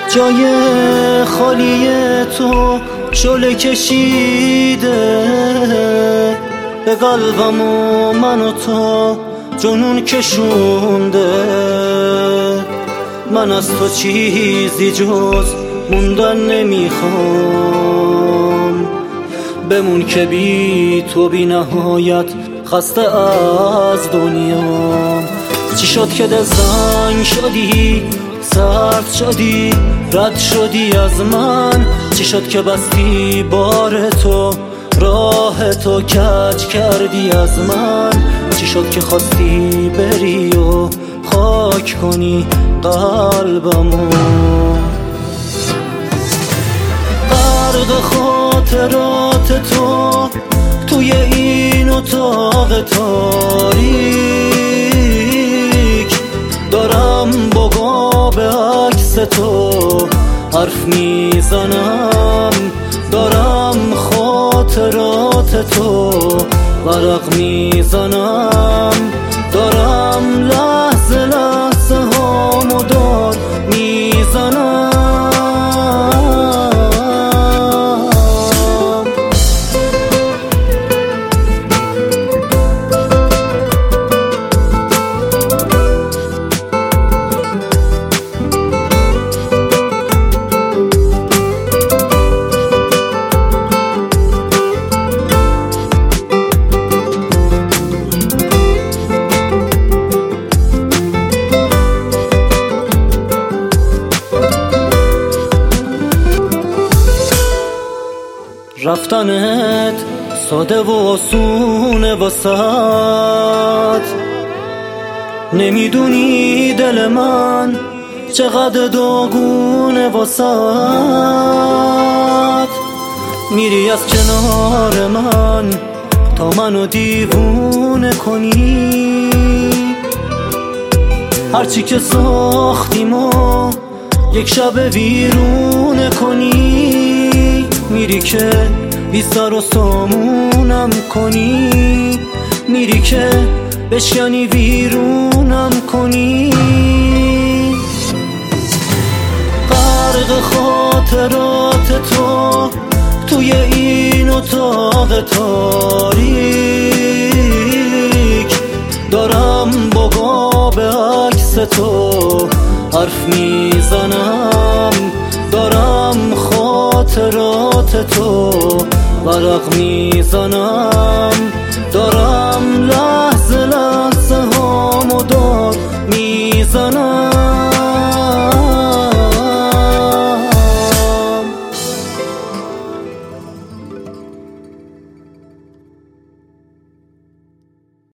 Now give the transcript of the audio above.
جای خالی تو شعله کشیده به قلبم و من و تو جنون کشونده. من از تو چیزی جز موندن نمیخوام، بمون که بی تو بی نهایت خسته از دنیا. چی شد که دل زنگ شدی، سرد شدی، رد شدی از من؟ چی شد که بستی بار تو، راه تو کج کردی از من؟ چی شد که خواستی بری و خاک کنی قلبمو؟ غرق خاطرات تو توی این اتاق تاریک، دارم با قاب عکس تو حرف میزنم، دارم خاطرات تو ورق میزنم، دارم لحظه لحظه هامو دار میزنم. رفتنت ساده و آسونه واسد، نمیدونی دل من چقدر داغونه واسد. میری از کنار من تا منو دیوونه کنی، هرچی که ساختیم و یک شب ویرونه کنی. میری که بی سر و سامونم کنی، میری که بشکنی ویرونم کنی. غرق خاطرات تو توی این اتاق تاریک، دارم با قاب عکس تو حرف میزنم، دارم خاطرات تو ورق میزنم، دارم لحظه لحظه هامو دار میزنم.